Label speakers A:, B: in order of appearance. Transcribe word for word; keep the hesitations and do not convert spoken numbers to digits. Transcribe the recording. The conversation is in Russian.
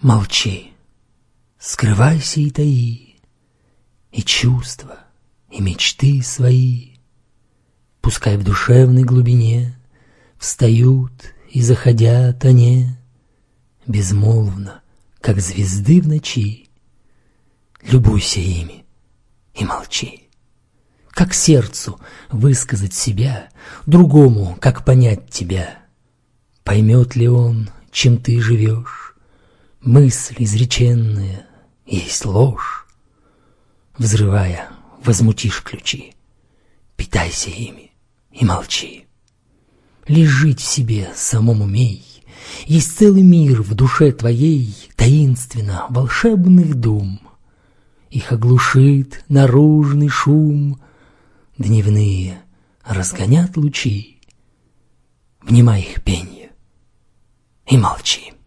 A: Молчи, скрывайся и таи, и чувства, и мечты свои. Пускай в душевной глубине встают и заходят они, безмолвно, как звезды в ночи. Любуйся ими и молчи. Как сердцу высказать себя, другому, как понять тебя? Поймет ли он, чем ты живешь? Мысль изреченная есть ложь. Взрывая, возмутишь ключи. Питайся ими и молчи. Лишь жить в себе самом умей. Есть целый мир в душе твоей, таинственно волшебных дум. Их оглушит наружный шум, дневные разгонят лучи. Внимай их пенью и молчи.